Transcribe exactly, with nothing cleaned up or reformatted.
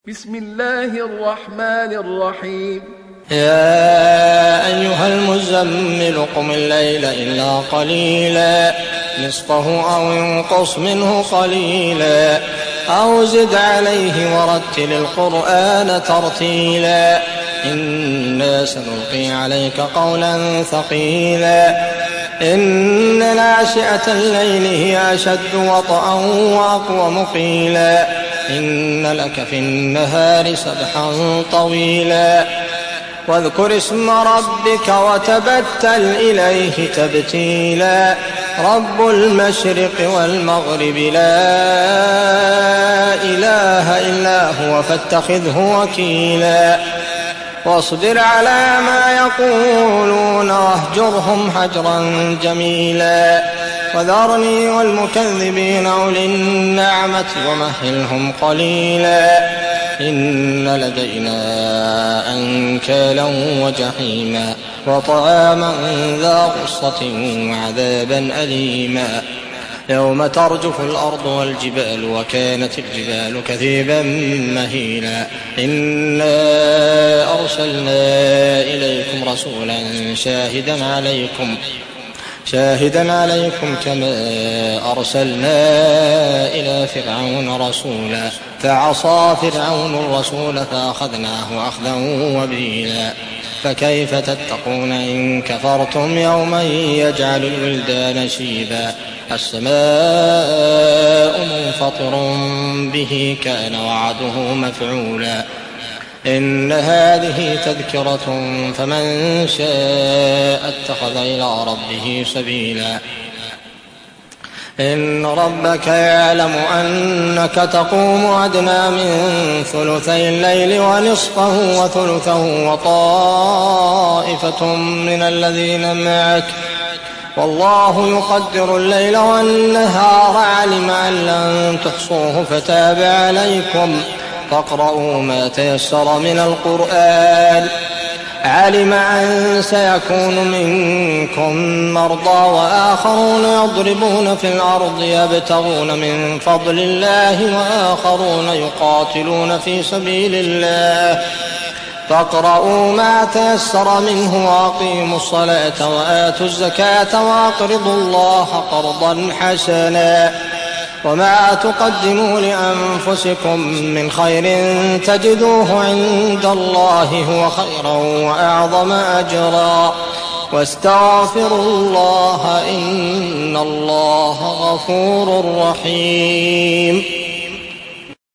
بسم الله الرحمن الرحيم. يا أيها المزمل قم الليل إلا قليلا نصفه أو انقص منه قليلا أو زد عليه ورتل القرآن ترتيلا إنا سنلقي عليك قولا ثقيلا إن ناشئة الليل هي أشد وطئا وأقوم قيلا إن لك في النهار سبحا طويلا واذكر اسم ربك وتبتل إليه تبتيلا رب المشرق والمغرب لا إله إلا هو فاتخذه وكيلا واصبر على ما يقولون واهجرهم هجرا جميلا وذرني والمكذبين أولي النعمة ومهلهم قليلا إن لدينا أنكالا وجحيما وطعاما ذا غصة وعذابا أليما يوم ترجف الأرض والجبال وكانت الجبال كثيبا مهيلا إنا أرسلنا إليكم رسولا شاهدا عليكم شاهدا عليكم كما أرسلنا إلى فرعون رسولا فعصى فرعون الرسول فأخذناه أخذا وبيلا فكيف تتقون إن كفرتم يوما يجعل الولدان شيبا السماء منفطر به كان وعده مفعولا إن هذه تذكرة فمن شاء اتخذ إلى ربه سبيلا إن ربك يعلم أنك تقوم أدنى من ثلثي الليل ونصفه وثلثه وطائفة من الذين معك والله يقدر الليل والنهار علم أن لن تحصوه فتاب عليكم فاقرؤوا ما تيسر من القرآن علم أن سيكون منكم مرضى وآخرون يضربون في الأرض يبتغون من فضل الله وآخرون يقاتلون في سبيل الله فاقرؤوا ما تيسر منه وأقيموا الصلاة وآتوا الزكاة وأقرضوا الله قرضا حسنا وما تقدموا لأنفسكم من خير تجدوه عند الله هو خيرا وأعظم أجرا واستغفروا الله إن الله غفور رحيم.